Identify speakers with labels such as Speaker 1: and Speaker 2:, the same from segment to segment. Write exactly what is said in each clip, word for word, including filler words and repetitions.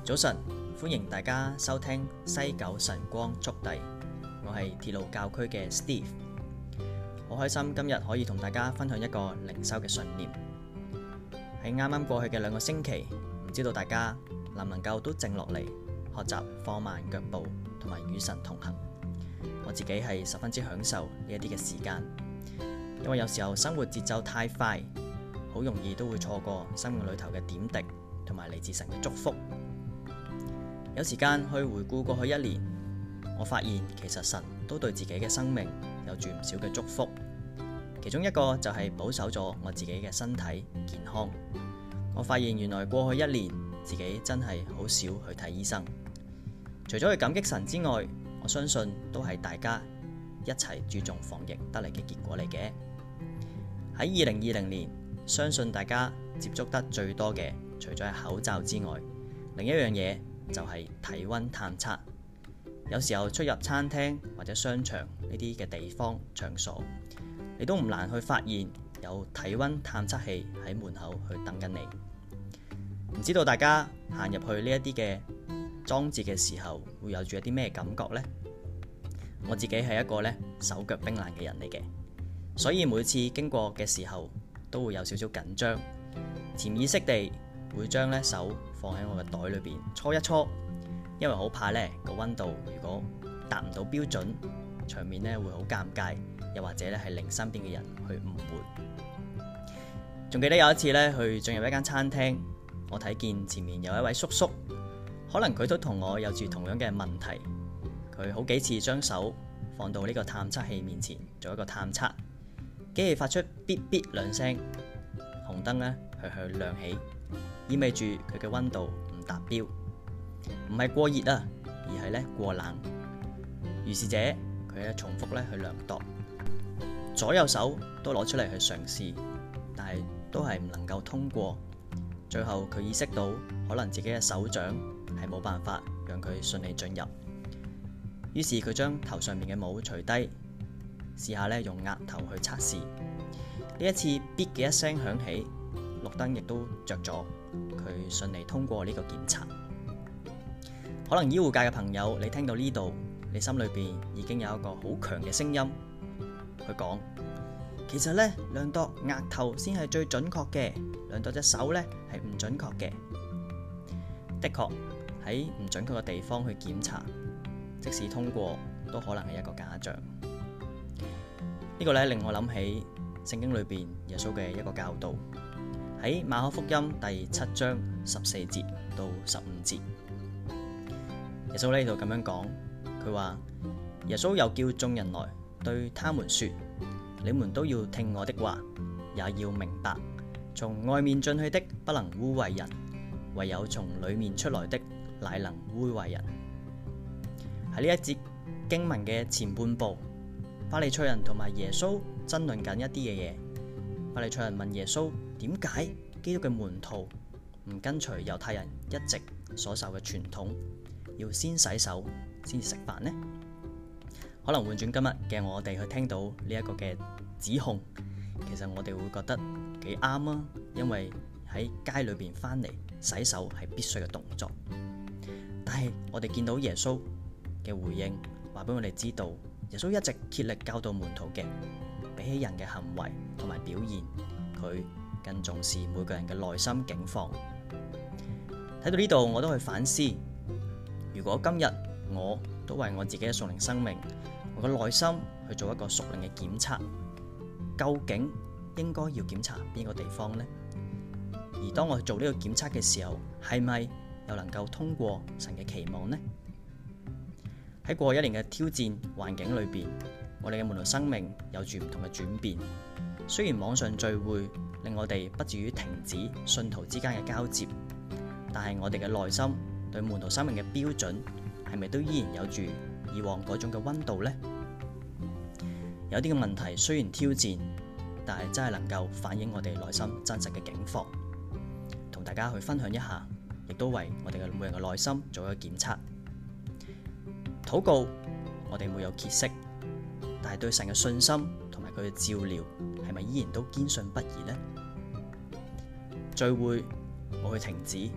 Speaker 1: 早晨，歡迎大家收聽西九晨光速遞，我係鐵路教區嘅 Steve， 好開心今日可以同大家分享一個靈修嘅信念。喺啱啱過去嘅兩個星期，唔知道大家能唔能夠都靜落嚟，學習放慢腳步同埋與神同行。我自己係十分之享受呢一啲嘅時間，因為有時候生活節奏太快，好容易都會錯過生命裏頭嘅點滴同埋嚟自神嘅祝福。有時間去回顧過去一年，我發現其實神都對自己嘅生命有住唔少嘅祝福，其中一個就係保守咗我自己嘅身體健康。我發現原來過去一年自己真係好少去睇醫生，除咗去感激神之外，我相信都係大家一齊注重防疫得嚟嘅結果嚟嘅。喺二零二零年，相信大家接觸得最多嘅，除咗係口罩之外，另一樣嘢就係體溫探測。有時候出入餐廳或者商場呢啲嘅地方場所，你都唔難去發現有體溫探測器喺門口去等緊你。唔知道大家行入去呢一啲嘅裝置嘅時候，會有住一啲咩感覺呢？我自己係一個咧手腳冰冷嘅人嚟嘅，所以每次經過嘅時候都會有少少緊張，潛意識地會將咧手放喺我嘅袋裏邊搓一搓，因為好怕咧個溫度如果達唔到標準，場面咧會好尷尬，又或者咧係令身邊嘅人去誤會。仲記得有一次咧去進入一間餐廳，我睇見前面有一位叔叔，可能佢都同我有住同樣嘅問題，佢好幾次將手放到呢個探測器面前做一個探測，機器發出嗶嗶兩聲，紅燈咧去去亮起，意味住佢嘅溫度唔達標，唔係過熱啊，而係咧過冷。於是者佢咧重複咧去量度，左右手都攞出嚟去嘗試，但係都係唔能夠通過。最後佢意識到可能自己嘅手掌係冇辦法讓佢順利進入，於是佢將頭上面嘅帽除低，試下咧用額頭去測試。呢一次嗶嘅一聲響起，綠燈亦都着咗，佢順利通過呢個檢查。可能醫護界嘅朋友，你聽到呢度，你心裏邊已經有一個好強嘅聲音去講，其實咧量度額頭先係最準確嘅，量度隻手咧係唔準確嘅。的確喺唔準確嘅地方去檢查，即使通過都可能係一個假象。呢個咧令我諗起聖經裏邊耶穌嘅一個教導，喺馬可福音第七章十四節到十五節，耶穌呢度咁樣講，佢話耶穌又叫眾人來對他們說，你們都要聽我的話，也要明白，從外面進去的不能污穢人，唯有從裏面出來的乃能污穢人。喺呢一節經文嘅前半部，法利賽人同埋耶穌爭論緊一啲嘅嘢。法利賽人問耶穌，點解基督嘅門徒唔跟隨猶太人一直所受嘅傳統，要先洗手先食飯呢？可能換轉今日嘅我哋去聽到呢一個嘅指控，其實我哋會覺得幾啱啊，因為喺街裏邊翻嚟洗手係必須嘅動作。但係我哋見到耶穌嘅回應，話俾我哋知道，耶穌一直竭力教導門徒嘅，比起人嘅行為同埋表現，佢更重視每個人嘅內心境況。睇到呢度，我都去反思，如果今日我都為我自己嘅屬靈生命，我嘅內心去做一個屬靈嘅檢測，究竟應該要檢查邊個地方呢？而當我去做呢個檢測嘅時候，係咪又能夠通過神嘅期望呢？喺過去一年嘅挑戰環境裏邊，我哋嘅門徒生命有住唔同嘅轉變。雖然網上聚會令我哋不至於停止信徒之間嘅交接，但係我哋嘅內心對門徒生命嘅標準係咪都依然有住以往嗰種嘅溫度呢？有啲嘅問題雖然挑戰，但係真係能夠反映我哋內心真實嘅境況，同大家去分享一下，亦都為我哋嘅每人嘅內心做一個檢測。禱告，我哋沒有歇息，但係對神嘅信心同埋佢嘅照料，係咪依然都堅信不疑呢？聚會冇去停止，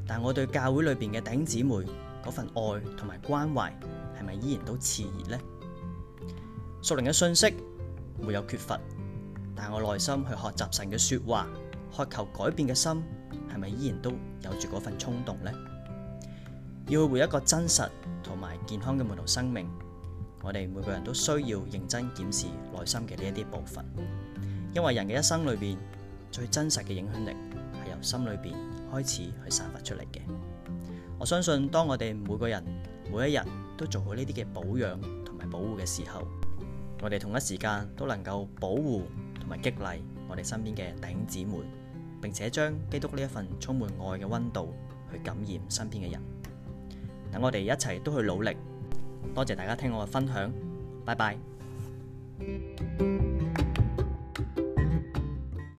Speaker 1: 但我對教會裏邊嘅弟兄姊妹嗰份愛同埋關懷係咪依然都熾熱呢？屬靈嘅信息沒有缺乏，但我內心去學習神嘅說話，渴求改變嘅心係咪依然都有住嗰份衝動呢？要去活一個真實同埋健康嘅門徒生命，我哋每個人都需要認真檢視內心嘅呢一啲部分，因為人嘅一生裏邊最真實嘅影響力係由心裏邊開始去散發出嚟嘅。我相信當我哋每個人每一日都做好呢啲嘅保養同埋保護嘅時候，我哋同一時間都能夠保護同埋激勵我哋身邊嘅弟兄姊妹，並且將基督呢一份充滿愛嘅溫度去感染身邊嘅人。等我哋一齊都去努力。多謝大家聽我嘅分享，拜拜。